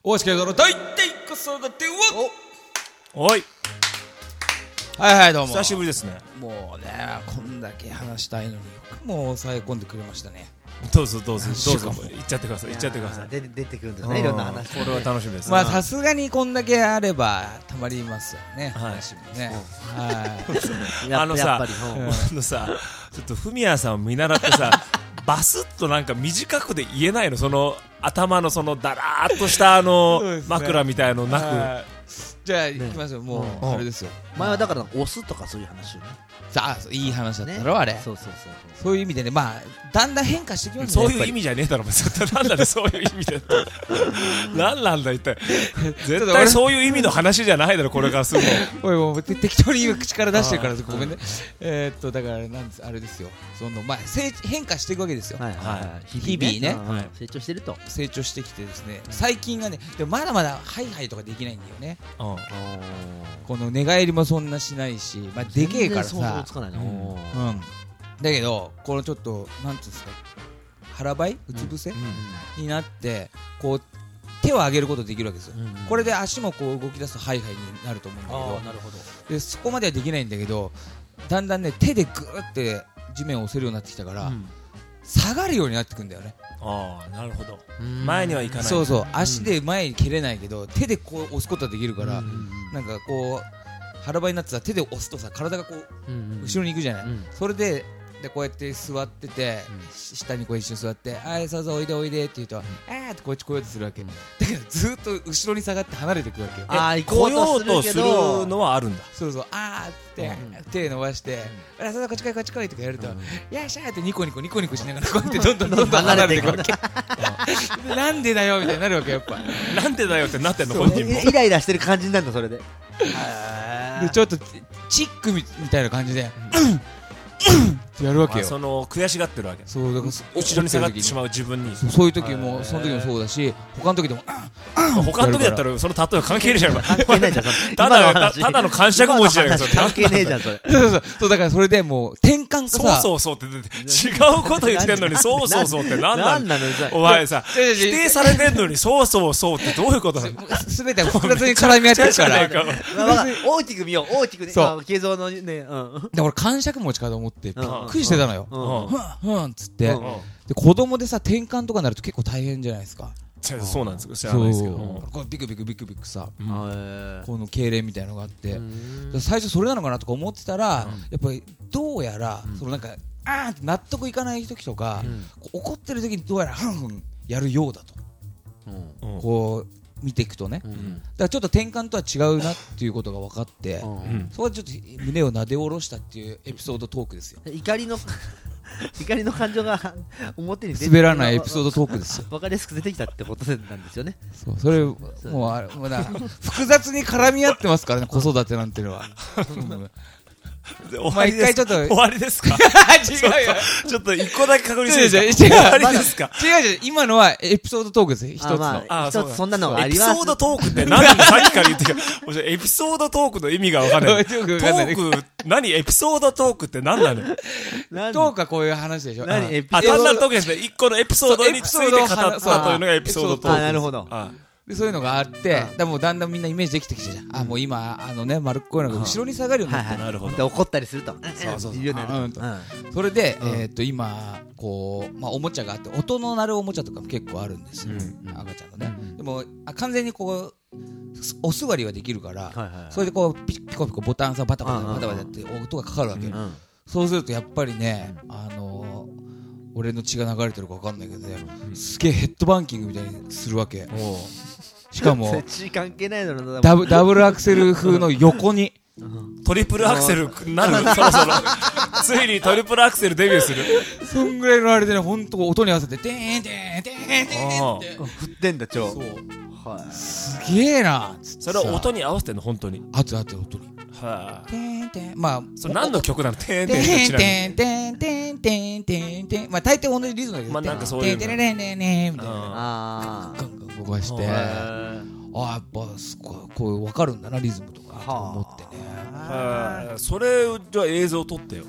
大橋圭三の大体子育てをおいはいはいどうも久しぶりですね。 もうねこんだけ話したいのによくもう抑え込んでくれましたね。 どうぞどうぞどうぞ行っちゃってください行っちゃってください。 出てくるんですね、いろんな話。 これは楽しみです。 まあさすがにこんだけあればたまりますよね、 はい話もね、はいあのさやっぱりちょっとフミヤさんを見習ってさバスッとなんか短くで言えないの、その頭のそのだらーっとしたそうですね枕みたいのなく、 はいじゃあ行きますよ、もうあれですよ、 前はだから押すとかそういう話をね。 さあいい話だったろあれ、 そうそうそうそういう意味でね、まあだんだん変化してきますね。 そういう意やっ味じゃねえだろなんだねそういう意味でなんなんだ一体絶対そういう意味の話じゃないだろこれからするの。 ぱりおいもう適当に今口から出してるからごめんね。だからなんですあれですよ、そのまあ変化していくわけですよ。 はいはい日々ねうんうん成長してると。 成長してきてですね、最近がねでもまだまだハイハイとかできないんだよね。この寝返りもそんなしないし、まあでけえから想像さつ、かないな。 うんだけどこのちょっとなんていうんですか、腹ばいうつ伏せになってこう手を上げることできるわけですよ。これで足もこう動き出すとハイハイになると思うんだけど、 なるほど。 でそこまではできないんだけど、だんだんね手でグーって地面を押せるようになってきたから、下がるようになってくんだよね。 ああなるほど。前にはいかない。 そうそう、足で前に蹴れないけど手でこう押すことはできるから、なんかこう腹ばいになってさ手で押すとさ体がこう後ろに行くじゃない、それでこうやって座ってて、下にこう一緒に座ってあいそうそうおいでおいでって言うとってこっち来ようとするわけ、だけどずっと後ろに下がって離れていくわけよ。 行来ようとするのはあるんだ。 そうそうって手伸ばしてそうだこっち来いこっち来いとかやるとよっしゃーってニコニコしながらこうやってどんどん離れていくわけなんでだよみたいになるわけやっぱなんでだよってなってんの本人も。 イライラしてる感じになるのそれで。 でちょっとチックみたいな感じでってやるわけよ。 その悔しがってるわけ。 そうだから後ろに下がってしまう自分に。 そういう時もその時もそうだし他の時でも他の時だったらその例えは関係ねえじゃん。 関係ないじゃん。 ただの感触持ちじゃないか。 関係ねえじゃんそれ。 そうだからそれでもう転換がさそうって違うこと言ってんのにそうってなんなのお前さ否定されてんのにそうってどういうことなの。 すべて複雑に絡み合ってるから大きく見よう大きくね。継続のね。 で俺感触持ちかと思ってびっくりしてたのよ。ふんっつってうんで子供でさ転換とかになると結構大変じゃないですか。 そうなんです知らないですけど。 こうビクビクさここの痙攣みたいなのがあって最初それなのかなとか思ってたらやっぱりどうやらそのなんかって納得いかない時とか怒ってる時にどうやらふんやるようだとこう見ていくとね、だからちょっと転換とは違うなっていうことが分かって、そこでちょっと胸をなで下ろしたっていうエピソードトークですよ。 怒りの感情が表に出て滑らないエピソードトークですよ。 分かりやすく出てきたってことなんですよね。 それもうあれもう複雑に絡み合ってますからね子育てなんていうのは。 お前一回ちょっと終わりですか。 違うよ。 ちょっと一個だけ確認していいですか。 違う終わりですか。 違う今のはエピソードトークです一つの。 一つそんなのがあります。 エピソードトークって何なのさっきから言ってるけどエピソードトークの意味が分かんない。トーク何エピソードトークって何なの。 トークはこういう話でしょ。 単なるトークですね。一個のエピソードについて語ったというのがエピソードトーク。 なるほど。 でそういうのがあってもうだんだんみんなイメージできてきてじゃん。もう今丸っこいのが後ろに下がるようになってなるほど。 で怒ったりするとそれで今こうおもちゃがあって音の鳴るおもちゃとかも結構あるんですよ赤ちゃんのね。でも完全にこうお座りはできるからそれでこうピコピコボタンさバタバタやって音がかかるわけ。そうするとやっぱりね俺の血が流れてるか分かんないけどねすげえヘッドバンキングみたいにするわけ。しかも関係ないのダブルアクセル風の横にトリプルアクセルなるそろそろついにトリプルアクセルデビューする。 そんぐらいのあれでねほんと音に合わせててーんてーんてーんてーんって振ってんだ超。 すげえな。 それは音に合わせてんの本当に。 あと音にはい。 てーんてーんまあそれ何の曲なの。てーんててーんーんてーんてーんてーんてーんてーんまあ大抵同じリズムだけどなんかそういうてーんてーんてーんてーんみたいなあガンガン動かしてやっぱこう分かるんだなリズムとかと思ってね。 それじゃあ映像撮ってよ。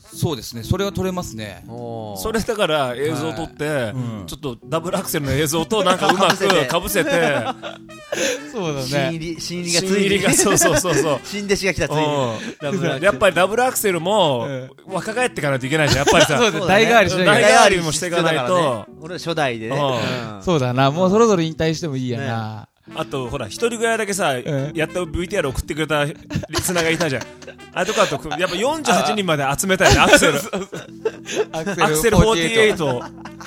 そうですね、それは撮れますね。 それだから映像を撮って、ちょっとダブルアクセルの映像となんかうまくかぶせてそうだね、 新入りがついにそう新弟子が来たついにやっぱりダブルアクセルも若返っていかないといけないじゃん、やっぱりさ代替わりしなきゃ代替わりもしていかないと。 俺は初代でね、 そうだな、もうそろそろ引退してもいいやな。 あとほら一人ぐらいだけさ、やった VTR 送ってくれたリスナーがいたじゃん。あれとかだとやっぱ48人まで集めたいね、アクセルアクセル48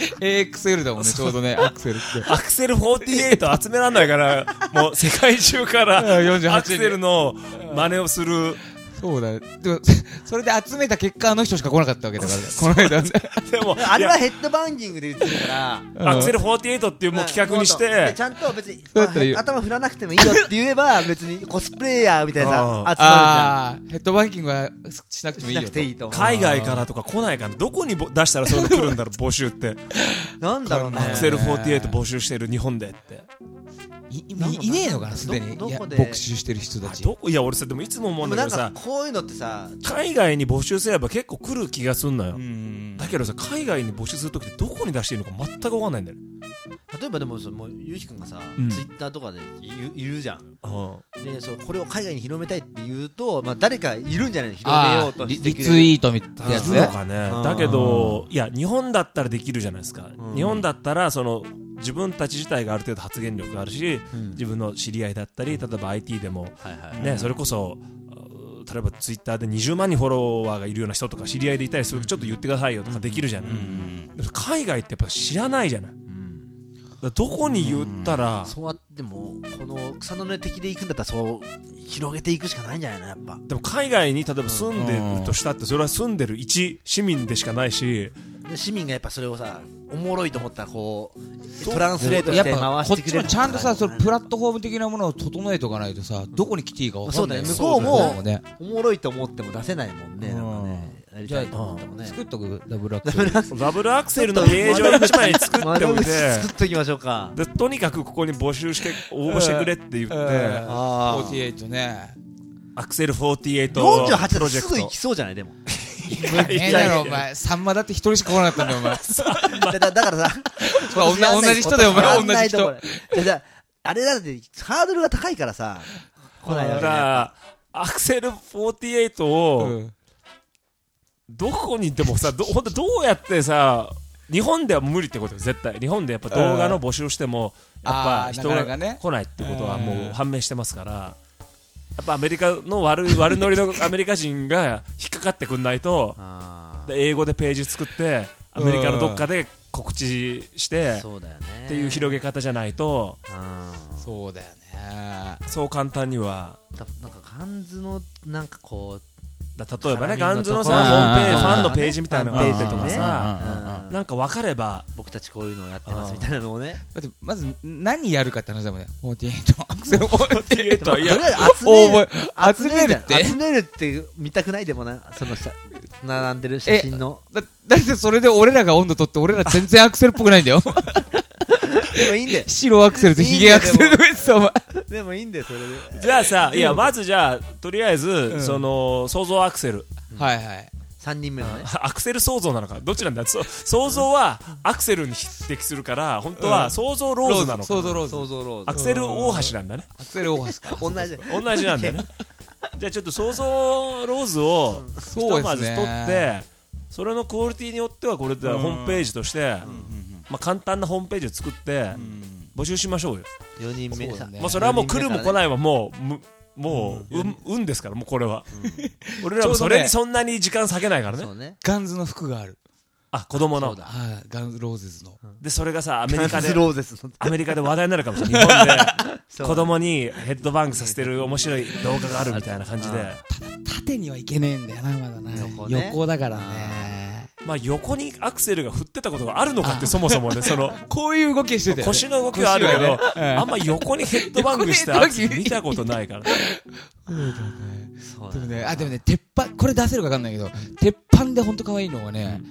AXL だもんね、ちょうどね、アクセルってアクセル48集めらんないからもう世界中からアクセルの真似をする。 そうだ、でもそれで集めた結果あの人しか来なかったわけだからこの間でもあれはヘッドバンキングで言ってるからアクセル48っていうもう企画にしてちゃんと別に頭振らなくてもいいよって言えば別にコスプレイヤーみたいなさ集まるじゃん。 ヘッドバンキングはしなくてもいいよしなくていいと。 海外からとか来ないからどこに出したらそういうの来るんだろう募集ってなんだろうね、 アクセル48募集してる日本でっていねえのかな、すでにどこで牧師してる人たち。 いや俺さでもいつも思うんだけどさ、 こういうのってさ海外に募集すれば結構来る気がすんのよ。だけどさ海外に募集するときってどこに出していいのか全く分かんないんだよ。 例えばでももうゆうきくんがさ、ツイッターとかでいるじゃん。でこれを海外に広めたいって言うと、まあ、誰かいるんじゃないの、広めようとしてくれるリツイートみたいなやつね。 だけどいや日本だったらできるじゃないですか。日本だったらその自分たち自体がある程度発言力があるし、自分の知り合いだったり例えば IT でも、ね、それこそ例えばツイッターで20万人フォロワーがいるような人とか知り合いでいたりするとちょっと言ってくださいよとかできるじゃない、海外ってやっぱ知らないじゃない、どこに言ったら、 そうやってもこの草の根的で行くんだったらそう広げていくしかないんじゃないのやっぱ。 でも海外に例えば住んでるとしたってそれは住んでる一市民でしかないし、 市民がやっぱそれをさおもろいと思ったらこうトランスレートして回してくれる。 こっちもちゃんとさ、そのプラットフォーム的なものを整えておかないとさ、どこに来ていいか分かんない。 向こうもおもろいと思っても出せないもんね。なんかねやりたいと思ってもね。 作っとくダブルアクセル。 ダブルアクセルのページを1枚作っておいて作っときましょうか。 でとにかくここに募集して応募してくれって言って、 48ね、 アクセル48 48だとすぐ行きそうじゃないでも。 お前さんまだって一人しか来なかったんだよお前。 だからさ同じ人だよお前、同じ人。 あれだってハードルが高いからさ来ないよね。 アクセル48をどこにでもさ本当どうやってさ日本では無理ってことよ絶対。日本でやっぱ動画の募集してもやっぱ人が来ないってことはもう判明してますから、やっぱアメリカの悪ノリのアメリカ人が引っかかってくんないと、英語でページ作ってアメリカのどっかで告知してっていう広げ方じゃないと、 そうだよね、 そう簡単には。 なんかガンズのなんかこう例えばねガンズのさホームページファンのページみたいなのがあってとかさ、なんか分かれば僕たちこういうのをやってますみたいなのをね。 だってまず何やるかって話だもんね。48アクセル48、いや集めるって見たくないでもな、その並んでる写真の。 だってそれで俺らが温度取って俺ら全然アクセルっぽくないんだよ。 でもいいんだよ。 白アクセルとヒゲアクセルとか言ってたお前。 でもいいんだよそれで。 じゃあさ、いやまずじゃあとりあえずその創造アクセル、 はいはい 3人目のねアクセル創造なのかどっちなんだ。創造はアクセルに匹敵するから本当は創造ローズなのか。 創造ローズ、 アクセル大橋なんだね。 アクセル大橋か。 同じなんだよね。じゃあちょっと創造ローズをひとまず取ってそれのクオリティによってはこれでホームページとしてまあ簡単なホームページを作って募集しましょうよ。 4人目まあそれはもう来るも来ないはもう運ですからもうこれは俺らもそれにそんなに時間割けないからね。 ガンズの服がある。 あ子供のガンズローゼズのでそれがさアメリカで話題になるかもしれない。日本で子供にヘッドバングさせてる面白い動画があるみたいな感じで。 縦にはいけねえんだよなまだな。横だからね。 まあ横にアクセルが振ってたことがあるのかってそもそもねそのこういう動きしてたよね。 腰の動きはあるけどあんま横にヘッドバングしてアクセル見たことないから。 でもね鉄板これ出せるか分かんないけど鉄板で本当可愛いのはね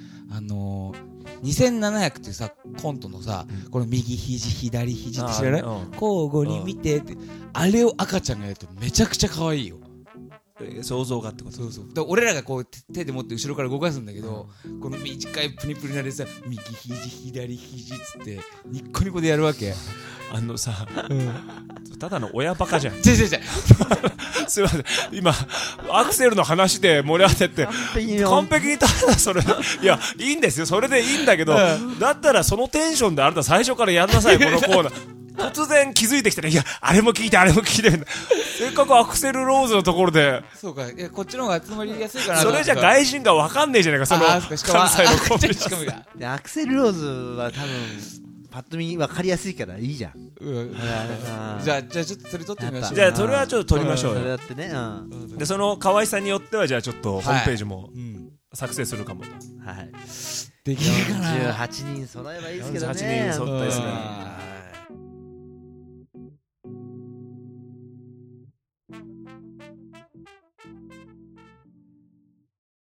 2700っていうさコントのさこの右肘左肘って知らない？交互に見てってあれを赤ちゃんがやるとめちゃくちゃ可愛いよ。 想像がってこと。 そうそう。だから俺らがこう手で持って後ろから動かすんだけど、この短いプニプニなでさ、右肘左肘っつってニッコニコでやるわけ。 さ、ただの親バカじゃん。 違うすいません、今アクセルの話で盛り上がって完璧にただそれ、いやいいんですよ、それでいいんだけど、だったらそのテンションであなた最初からやんなさい、このコーナー。突然気づいてきてね、いやあれも聞いてせっかくアクセルローズのところで。 そうか、いやこっちの方が集まりやすいかな。 それじゃ外人が分かんねえじゃないか、その関西のコンビニアクセルローズは多分パッと見分かりやすいからいいじゃん。 じゃあちょっとそれ撮ってみましょう。 じゃあそれはちょっと撮りましょうよ。 それやってね、 でその可愛さによってはじゃあちょっとホームページも作成するかもと。 はい。 できるかな。 48人揃えばいいですけどね。 48人揃ったですね。